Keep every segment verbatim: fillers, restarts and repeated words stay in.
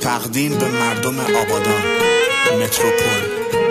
تقدیم به مردم آبادان متروپول.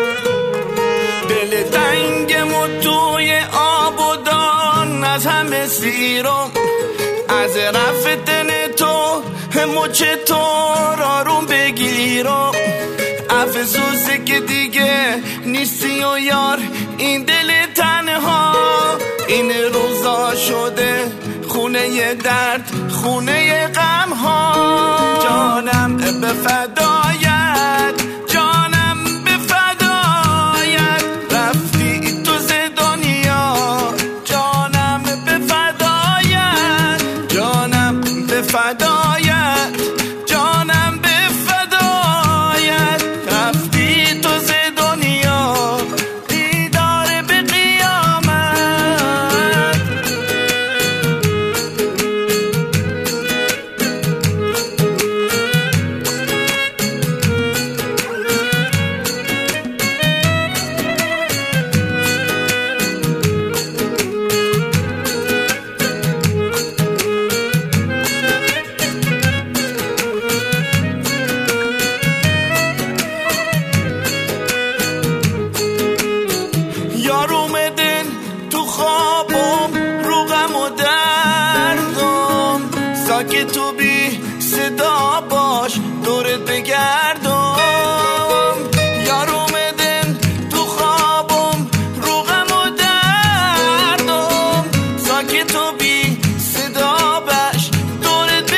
دل تنگم توی آبادان از همه سیرم، از رفتن تو مچ تو آروم بگیرم. افسوسه که دیگه نیستی و یار این دل تنها، این روزا شده خونه درد، خونه غم ها. جانم به فدایت، جانم به فدایت، رفتی تو ز دنیا. جانم به فدایت، جانم به فدایت، جانم به فدایت، رفتی تو ز دنیا. دیدار به قیامت. یار اومدن تو خوابم رو غم و دردم، ساکت تو بی صدا باش دورت بگردم. یار اومدن تو خوابم رو غم و دردم، ساکت تو بی صدا باش دورت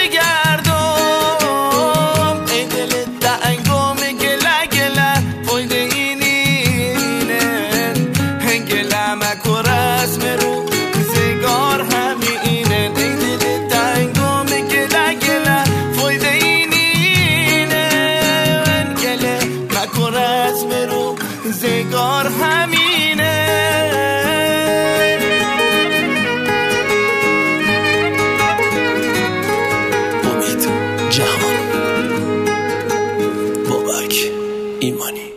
بگردم. ای دل تنگم گله گله فایده و رسم رو زگار همینه. ای دل تنگم گله گله فایده اینینه، گله مکن رسم رو زگار همینه. امید جهان، بابک ایمانی.